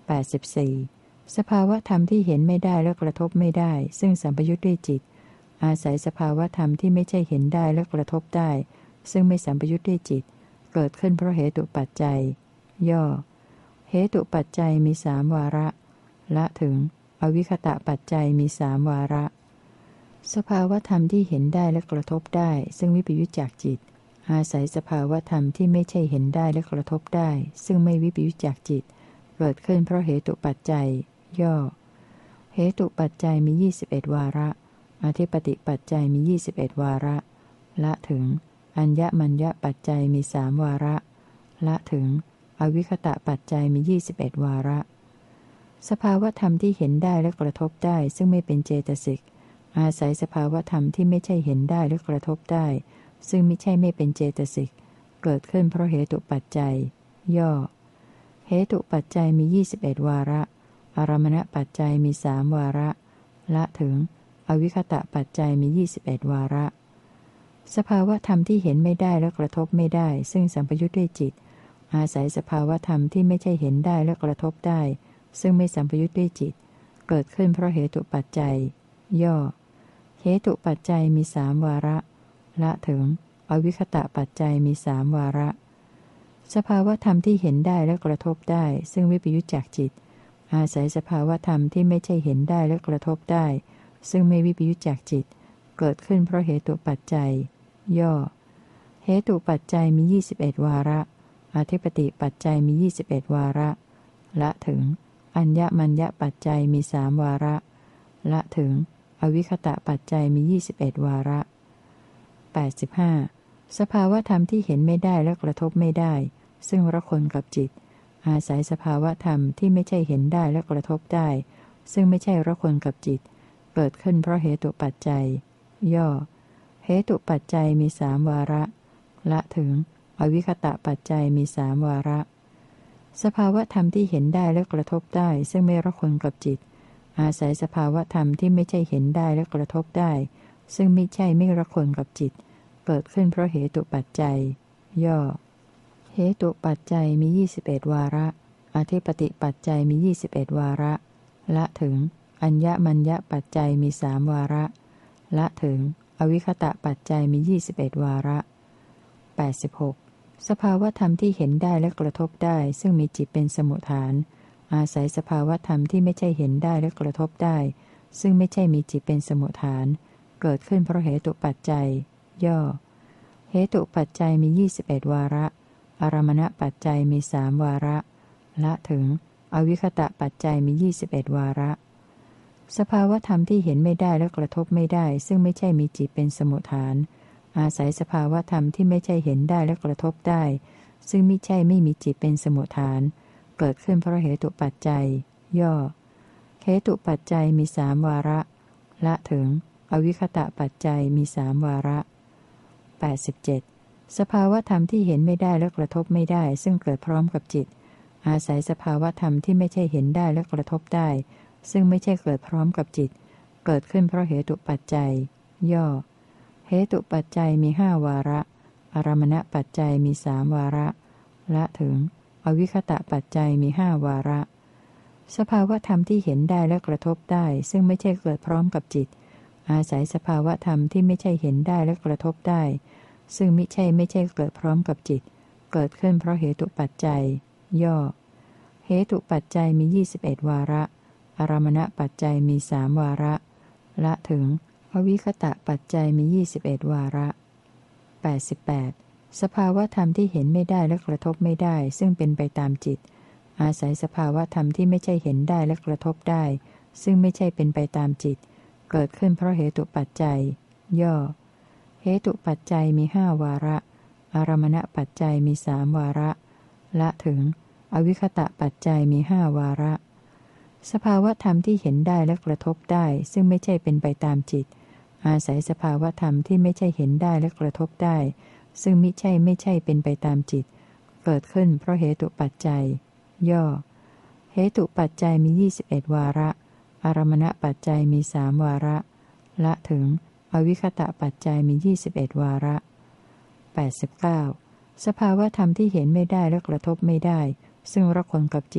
แปดสิบสี่สภาวธรรมที่เห็นไม่ได้และกระทบไม่ได้ซึ่งสัมปยุทธ์ด้วยจิตอาศัยสภาวธรรมที่ไม่ใช่เห็นได้และกระทบได้ซึ่งไม่สัมปยุทธ์ด้วยจิตเกิดขึ้นเพราะเหตุปัจจัยย่อเหตุปัจจัยมีสามวาระละถึงอวิคตะปัจจัยมีสามวาระสภาวธรรมที่เห็นได้และกระทบได้ซึ่งวิปยุจจากจิตอาศัยสภาวธรรมที่ไม่ใช่เห็นได้และกระทบได้ซึ่งไม่วิปยุจจากจิตเกิดขึ้นเพราะเหตุปัจจัยย่อเหตุปัจจัยมียี่สิบเอ็ดวาระอธิปติปัจจัยมียี่สิบเอ็ดวาระละถึงอัญญมัญญปัจจัยมีสามวาระละถึงอวิคตะปัจจัยมียี่สิบเอ็ดวาระสภาวธรรมที่เห็นได้และกระทบได้ซึ่งไม่เป็นเจตสิกอาศัยสภาวธรรมที่ไม่ใช่เห็นได้และกระทบได้ซึ่งไม่ใช่ไม่เป็นเจตสิกเกิดขึ้นเพราะเหตุปัจจัยย่อเหตุปัจจัยมียี่สิบเอ็ดวาระอารมณปัจจัยมีสามวาระละถึงอวิคตะปัจจัยมียี่สิบเอ็ดวาระสภาวธรรมที่เห็นไม่ได้และกระทบไม่ได้ซึ่งสัมปยุทธ์ด้วยจิตอาศัยสภาวธรรมที่ไม่ใช่เห็นได้และกระทบได้ซึ่งไม่สัมปยุทธ์ด้วยจิตเกิดขึ้นเพราะเหตุปัจจัยย่อเหตุปัจจัยมีสามวาระละถึงอวิคตะปัจจัยมีสามวาระสภาวธรรมที่เห็นได้และกระทบได้ซึ่งวิปยุจจากจิตอาศัยสภาวธรรมที่ไม่ใช่เห็นได้และกระทบได้ซึ่งไม่วิปยุจจากจิตเกิดขึ้นเพราะเหตุปัจจัยย่อเหตุปัจจัยมียี่สิบเอ็ดวาระอธิปติปัจจัยมียี่สิบเอ็ดวาระละถึงอัญญมัญญปัจจัยมีสามวาระละถึงอวิคตะปัจจัยมียี่สิบเอ็ดวาระแปดสิบห้าสภาวธรรมที่เห็นไม่ได้และกระทบไม่ได้ซึ่งระคนกับจิตอาศัยสภาวธรรมที่ไม่ใช่เห็นได้และกระทบได้ซึ่งไม่ใช่ระคนกับจิตเกิดขึ้นเพราะเหตุปัจจัยย่อเหตุปัจจัยมีสามวาระละถึงอวิคตะปัจจัยมีสามวาระสภาวธรรมที่เห็นได้และกระทบได้ซึ่งไม่ระคนกับจิตอาศัยสภาวธรรมที่ไม่ใช่เห็นได้และกระทบได้ซึ่งไม่ใช่ไม่ระคนกับจิตเกิดขึ้นเพราะเหตุปัจจัยย่อเหตุปัจจัยมียี่สิบเอ็ดวาระอธิปติปัจจัยมียี่สิบเอ็ดวาระละถึงอัญญมัญญปัจจัยมีสามวาระละถึงอวิคตะปัจจัยมียี่สิบเอ็ดวาระแปดสิบหกสภาวธรรมที่เห็นได้และกระทบได้ซึ่งมีจิตเป็นสมุฏฐานอาศัยสภาวธรรมที่ไม่ใช่เห็นได้และกระทบได้ซึ่งไม่ใช่มีจิตเป็นสมุฏฐานเกิดขึ้นเพราะเหตุปัจจัยย่อเหตุปัจจัยมียี่สิบเอ็ดวาระอารมณปัจจัยมีสามวาระละถึงอวิคตะปัจจัยมียี่สิบเอ็ดวาระสภาวธรรมที่เห็นไม่ได้และกระทบไม่ได้ซึ่งไม่ใช่มีจิตเป็นสมุฏฐานอาศัยสภาวธรรมที่ไม่ใช่เห็นได้และกระทบได้ซึ่งไม่ใช่ไม่มีจิตเป็นสมุฏฐานเกิดขึ้นเพราะเหตุปัจจัยย่อเหตุปัจจัยมีสามวาระละถึงอวิคตะปัจจัยมีสามวาระแปดสิบเจ็ดสภาวธรรมที่เห็นไม่ได้และกระทบไม่ได้ซึ่งเกิดพร้อมกับจิตอาศัยสภาวธรรมที่ไม่ใช่เห็นได้และกระทบได้ซึ่งไม่ใช่เกิดพร้อมกับจิตเกิดขึ้นเพราะเหตุปัจจัยย่อเหตุปัจจัยมีห้าวาระอารมณปัจจัยมีสามวาระละถึงอวิคตะปัจจัยมีห้าวาระสภาวธรรมที่เห็นได้และกระทบได้ซึ่งไม่ใช่เกิดพร้อมกับจิตอาศัยสภาวธรรมที่ไม่ใช่เห็นได้และกระทบได้ซึ่งมิใช่ไม่ใช่เกิดพร้อมกับจิตเกิดขึ้นเพราะเหตุปัจจัยย่อเหตุปัจจัยมียี่สิบเอ็ดวาระอารมณปัจจัยมีสามวาระละถึงอวิคตะปัจจัยมียี่สิบเอ็ดวาระแปดสิบแปดสภาวธรรมที่เห็นไม่ได้และกระทบไม่ได้ซึ่งเป็นไปตามจิตอาศัยสภาวธรรมที่ไม่ใช่เห็นได้และกระทบได้ซึ่งไม่ใช่เป็นไปตามจิตเกิดขึ้นเพราะเหตุปัจจัยย่อเหตุปัจจัยมีห้าวาระอารมณปัจจัยมีสามวาระละถึงอวิคตะปัจจัยมีห้าวาระสภาวธรรมที่เห็นได้และกระทบได้ซึ่งไม่ใช่เป็นไปตามจิตอาศัยสภาวธรรมที่ไม่ใช่เห็นได้และกระทบได้ซึ่งมิใช่ไม่ใช่เป็นไปตามจิตเกิดขึ้นเพราะเหตุปัจจัยย่อเหตุปัจจัยมียี่สิบเอ็ดวาระอารมณปัจจัยมีสามวาระละถึงอวิคตะปัจจัยมียี่สิบเอ็ดวาระแปดสิบเก้าสภาวธรรมที่เห็นไม่ได้และกระทบไม่ได้ซึ่งระคนกับจิต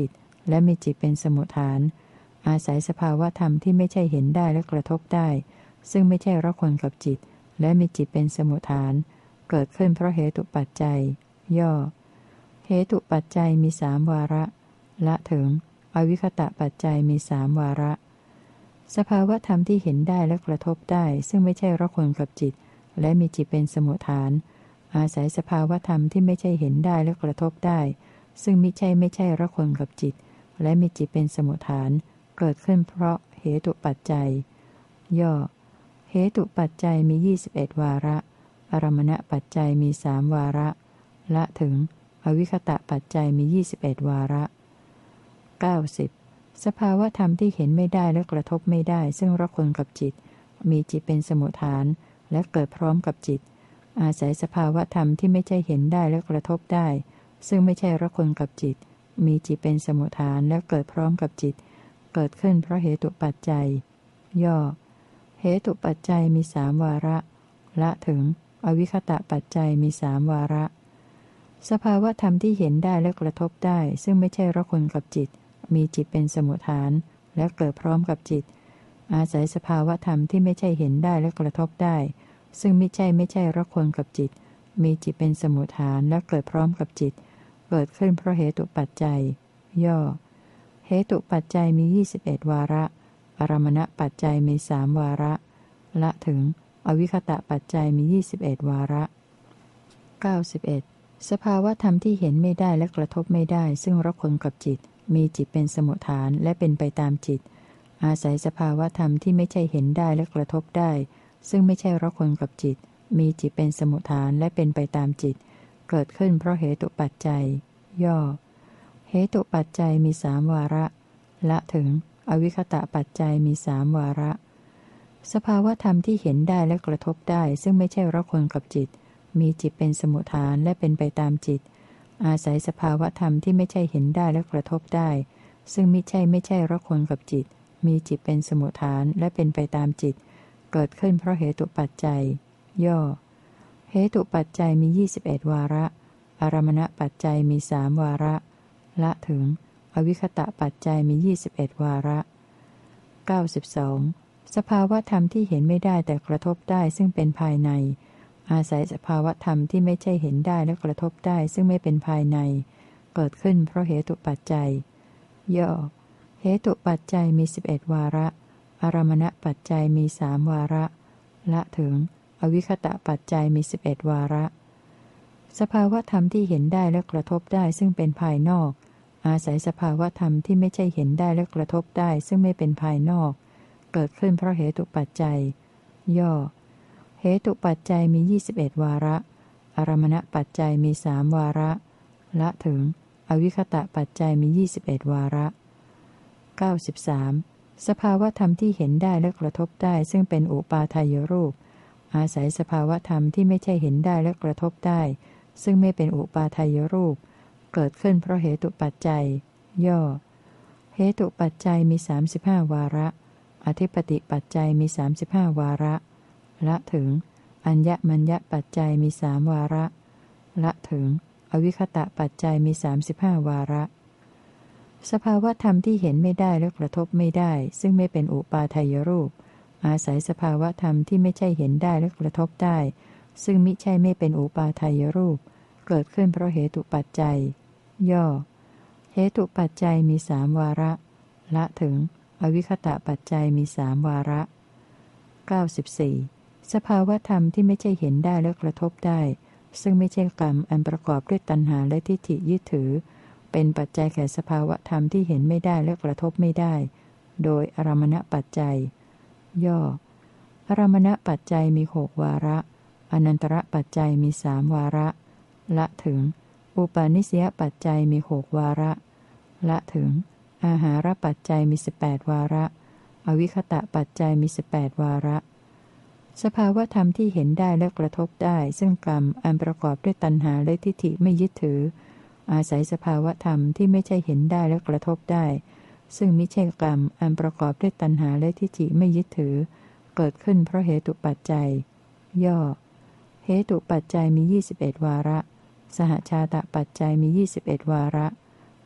และมีจิตเป็นสมุทฐานอาศัยสภาวธรรมที่ไม่ใช่เห็นได้และกระทบได้ซึ่งไม่ใช่ละคนกับจิตและมีจิตเป็นสมุทฐานเกิดขึ้นเพราะเหตุปัจจัยย่อเหตุปัจจัยมีสามวาระละถึงอวิคตะปัจจัยมีสามวาระสภาวธรรมที่เห็นได้และกระทบได้ซึ่งไม่ใช่ละคนกับจิตและมีจิตเป็นสมุทฐานอาศัยสภาวธรรมที่ไม่ใช่เห็นได้และกระทบได้ซึ่งมิใช่ไม่ใช่ละคนกับจิตและมีจิตเป็นสมุทฐานเกิดขึ้นเพราะเหตุปัจจัยย่อเหตุปัจจัยมียี่สิบเอ็ดวาระอารมณปัจจัยมีสามวาระละถึงอวิคตะปัจจัยมียี่สิบเอ็ดวาระเก้าสิบสภาวธรรมที่เห็นไม่ได้และกระทบไม่ได้ซึ่งละคนกับจิตมีจิตเป็นสมุทฐานและเกิดพร้อมกับจิตอาศัยสภาวธรรมที่ไม่ใช่เห็นได้และกระทบได้ซึ่งไม่ใช่ละคนกับจิตมีจิตเป็นสมุทฐานและเกิดพร้อมกับจิตเกิดขึ้นเพราะเหตุปัจจัยย่อเหตุปัจจัยมีสามวาระละถึงอวิคตะปัจจัยมีสามวาระสภาวธรรมที่เห็นได้และกระทบได้ซึ่งไม่ใช่ละคนกับจิตมีจิตเป็นสมุทฐานและเกิดพร้อมกับจิตอาศัยสภาวธรรมที่ไม่ใช่เห็นได้และกระทบได้ซึ่งไม่ใช่ไม่ใช่ละคนกับจิตมีจิตเป็นสมุทฐานและเกิดพร้อมกับจิตเกิดขึ้นเพราะเหตุปัจจัยย่อเหตุปัจจัยมียี่สิบเอ็ดวาระอารมณปัจจัยมีสามวาระละถึงอวิคตะปัจจัยมียี่สิบเอ็ดวาระเก้าสิบเอ็ดสภาวธรรมที่เห็นไม่ได้และกระทบไม่ได้ซึ่งละคนกับจิตมีจิตเป็นสมุทฐานและเป็นไปตามจิตอาศัยสภาวธรรมที่ไม่ใช่เห็นได้และกระทบได้ซึ่งไม่ใช่ละคนกับจิตมีจิตเป็นสมุทฐานและเป็นไปตามจิตเกิดขึ้นเพราะเหตุปัจจัยย่อเหตุปัจจัยมีสามวาระละถึงอวิคตะปัจจัยมีสามวาระสภาวธรรมที่เห็นได้และกระทบได้ซึ่งไม่ใช่ละคนกับจิตมีจิตเป็นสมุทฐานและเป็นไปตามจิตอาศัยสภาวธรรมที่ไม่ใช่เห็นได้และกระทบได้ซึ่งมิใช่ไม่ใช่ละคนกับจิตมีจิตเป็นสมุทฐานและเป็นไปตามจิตเกิดขึ้นเพราะเหตุปัจจัยย่อเหตุปัจจัยมียี่สิบเอ็ดวาระอารมณปัจจัยมีสามวาระละถึงอวิคตะปัจจัยมียี่สิบเอ็ดวาระเก้าสิบสองสภาวธรรมที่เห็นไม่ได้แต่กระทบได้ซึ่งเป็นภายในอาศัยสภาวธรรมที่ไม่ใช่เห็นได้และกระทบได้ซึ่งไม่เป็นภายในเกิดขึ้นเพราะเหตุปัจจัยย่อเหตุปัจจัยมีสิบเอ็ดวาระอารมณปัจจัยมีสามวาระละถึงอวิคตะปัจจัยมีสิบเอ็ดวาระสภาวธรรมที่เห็นได้และกระทบได้ซึ่งเป็นภายนอกอาศัยสภาวธรรมที่ไม่ใช่เห็นได้และกระทบได้ซึ่งไม่เป็นภายนอกเกิดขึ้นเพราะเหตุปัจจัยย่อเหตุปัจจัยมียี่สิบเอ็ดวาระอารมณปัจจัยมีสามวาระละถึงอวิคตะปัจจัยมียี่สิบเอ็ดวาระเก้าสิบสามสภาวธรรมที่เห็นได้และกระทบได้ซึ่งเป็นอุปาทายรูปอาศัยสภาวธรรมที่ไม่ใช่เห็นได้และกระทบได้ซึ่งไม่เป็นอุปาทายรูปเกิดขึ้นเพราะเหตุปัจจัยย่อเหตุปัจจัยมีสามสิบห้าวาระอธิปติปัจจัยมีสามสิบห้าวาระละถึงอัญญมัญญปัจจัยมีสามวาระละถึงอวิคตะปัจจัยมีสามสิบห้าวาระสภาวธรรมที่เห็นไม่ได้และกระทบไม่ได้ซึ่งไม่เป็นอุปาทายรูปอาศัยสภาวธรรมที่ไม่ใช่เห็นได้และกระทบได้ซึ่งมิใช่ไม่เป็นอุปาทายรูปเกิดขึ้นเพราะเหตุปัจจัยย่อเหตุปัจจัยมีสามวาระละถึงอวิคตะปัจจัยมีสามวาระเก้าสิบสี่สภาวธรรมที่ไม่ใช่เห็นได้และกระทบได้ซึ่งไม่ใช่กรรมอันประกอบด้วยตัณหาและทิฏฐิยึดถือเป็นปัจจัยแก่สภาวธรรมที่เห็นไม่ได้และกระทบไม่ได้โดยอารมณปัจจัยย่ออารมณปัจจัยมีหกวาระอนันตระปัจจัยมีสามวาระละถึงอุปาณิสยปัจจัยมีหกวาระละถึงอาหารปัจจัยมีสิบแปดวาระอวิคตะปัจจัยมีสิบแปดวาระสภาวธรรมที่เห็นได้และกระทบได้ซึ่งกรรมอันประกอบด้วยตัณหาและทิฏฐิไม่ยึดถืออาศัยสภาวธรรมที่ไม่ใช่เห็นได้และกระทบได้ซึ่งมิใช่กรรมอันประกอบด้วยตัณหาและทิฏฐิไม่ยึดถือเกิดขึ้นเพราะเหตุปัจจัยย่อเหตุปัจจัยมียี่สิบเอ็ดวาระสหชาตปัจจัยมียี่สิบเอ็ดวาระ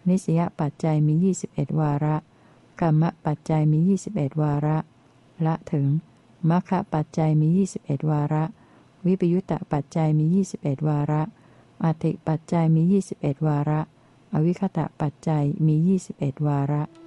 นิสยปัจจัยมียี่สิบเอ็ดวาระกรรมปัจจัยมียี่สิบเอ็ดวาระละถึงมรรคปัจจัยมียี่สิบเอ็ดวาระวิปยุตตปัจจัยมียี่สิบเอ็ดวาระอติปัจจัยมียี่สิบเอ็ดวาระอวิคตะปัจจัยมียี่สิบเอ็ดวาระ